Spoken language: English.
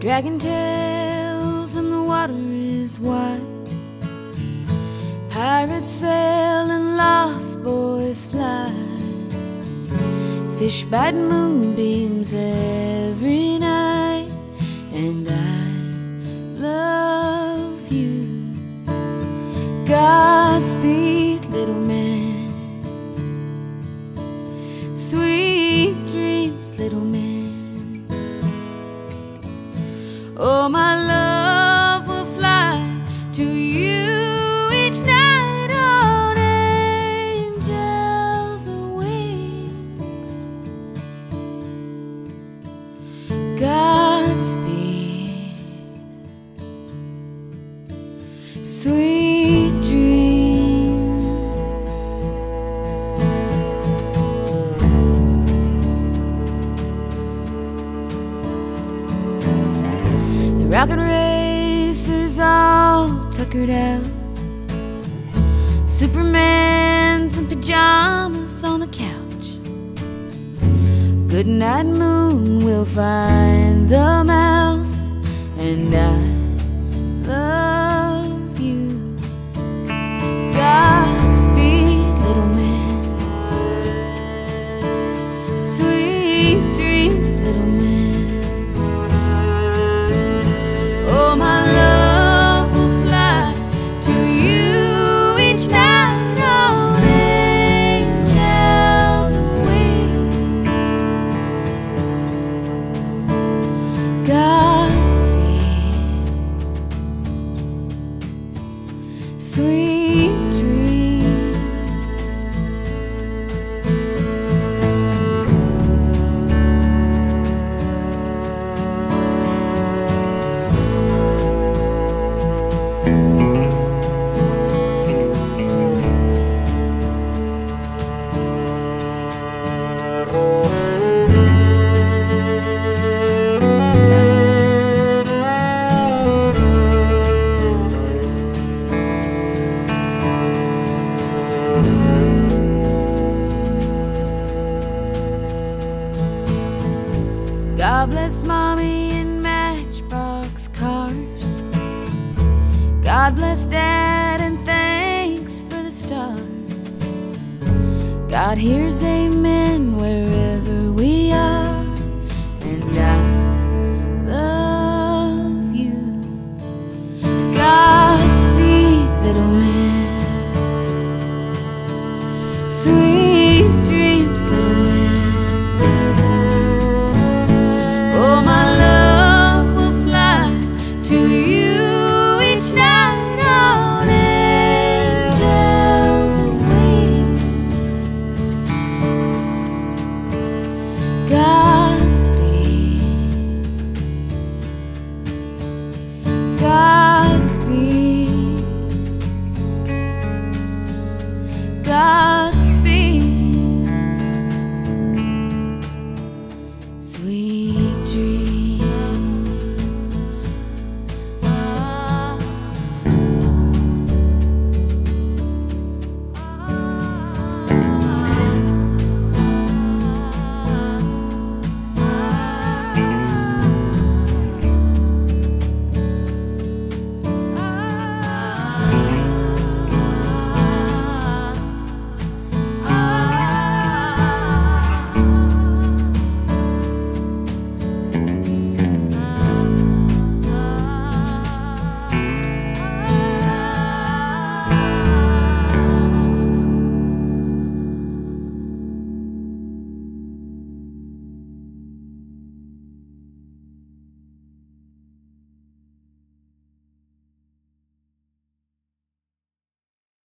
Dragon tails and the water is wide. Pirates sail and lost boys fly. Fish bite moonbeams every night, and I love you. Godspeed, little man. Sweet dreams, little man. Oh, my love will fly to you each night on angels' wings. Godspeed, sweet dreams. The rocket racers all tuckered out. Superman's in pajamas on the couch. Good night, moon, we'll find the mouse, and I love you. Godspeed, little man. Sweet dreams, little man. Oh, my love will fly to you each night on angels' wings. Godspeed, sweet dreams. God bless mommy and matchbox cars. God bless dad and thanks for the stars. God hears amen wherever